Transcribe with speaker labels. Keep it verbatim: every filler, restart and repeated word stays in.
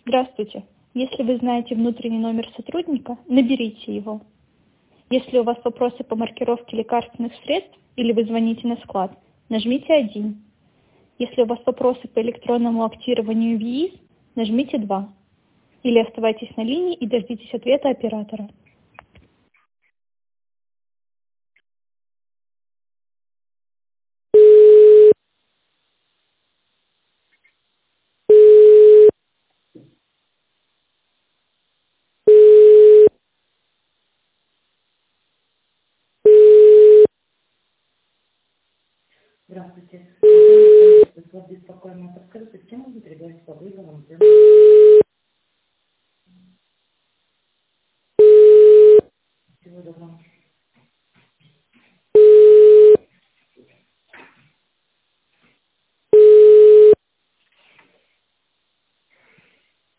Speaker 1: Здравствуйте. Если вы знаете внутренний номер сотрудника, наберите его. Если у вас вопросы по маркировке лекарственных средств или вы звоните на склад, нажмите один. Если у вас вопросы по электронному актированию ВИИС, нажмите два. Или оставайтесь на линии и дождитесь ответа оператора.
Speaker 2: Здравствуйте. Вас беспокоим от открытых тем, передать по вызовам.